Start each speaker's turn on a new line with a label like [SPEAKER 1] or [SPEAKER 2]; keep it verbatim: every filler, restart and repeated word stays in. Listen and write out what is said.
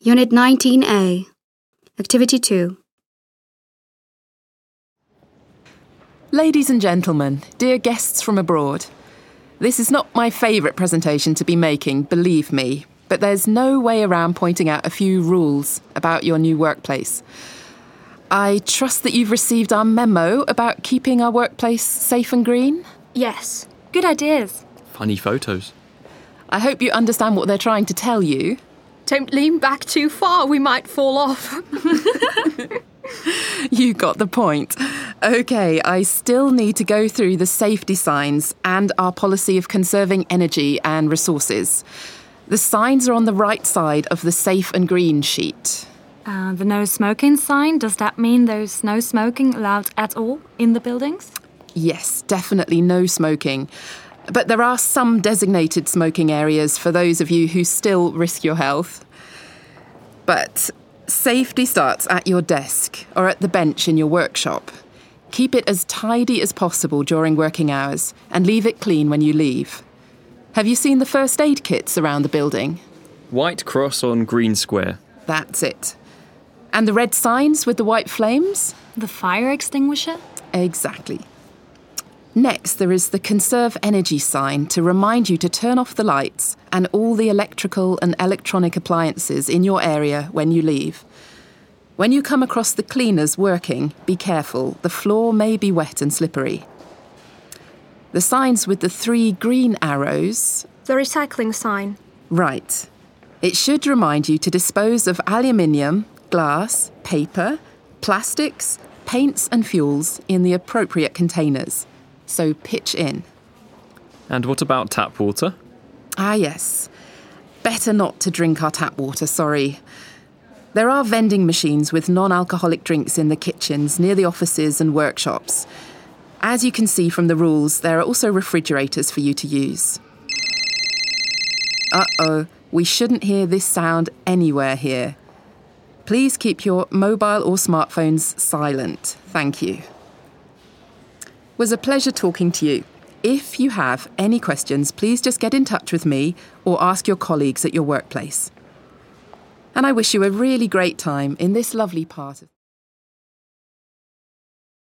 [SPEAKER 1] Unit nineteen A. Activity two.
[SPEAKER 2] Ladies and gentlemen, dear guests from abroad, this is not my favourite presentation to be making, believe me, but there's no way around pointing out a few rules about your new workplace. I trust that you've received our memo about keeping our workplace safe and green?
[SPEAKER 3] Yes. Good ideas.
[SPEAKER 4] Funny photos.
[SPEAKER 2] I hope you understand what they're trying to tell you.
[SPEAKER 3] Don't lean back too far, we might fall off.
[SPEAKER 2] You got the point. OK, I still need to go through the safety signs and our policy of conserving energy and resources. The signs are on the right side of the safe and green sheet.
[SPEAKER 5] Uh, the no smoking sign, does that mean there's no smoking allowed at all in the buildings?
[SPEAKER 2] Yes, definitely no smoking. But there are some designated smoking areas for those of you who still risk your health. But safety starts at your desk or at the bench in your workshop. Keep it as tidy as possible during working hours and leave it clean when you leave. Have you seen the first aid kits around the building?
[SPEAKER 4] White cross on green square.
[SPEAKER 2] That's it. And the red signs with the white flames?
[SPEAKER 5] The fire extinguisher?
[SPEAKER 2] Exactly. Next, there is the Conserve Energy sign to remind you to turn off the lights and all the electrical and electronic appliances in your area when you leave. When you come across the cleaners working, be careful. The floor may be wet and slippery. The signs with the three green arrows...
[SPEAKER 3] The recycling sign.
[SPEAKER 2] Right. It should remind you to dispose of aluminium, glass, paper, plastics, paints and fuels in the appropriate containers. So pitch in.
[SPEAKER 4] And what about tap water?
[SPEAKER 2] Ah, yes. Better not to drink our tap water, sorry. There are vending machines with non-alcoholic drinks in the kitchens near the offices and workshops. As you can see from the rules, there are also refrigerators for you to use. Uh-oh, we shouldn't hear this sound anywhere here. Please keep your mobile or smartphones silent. Thank you. It was a pleasure talking to you. If you have any questions, please just get in touch with me or ask your colleagues at your workplace. And I wish you a really great time in this lovely part of...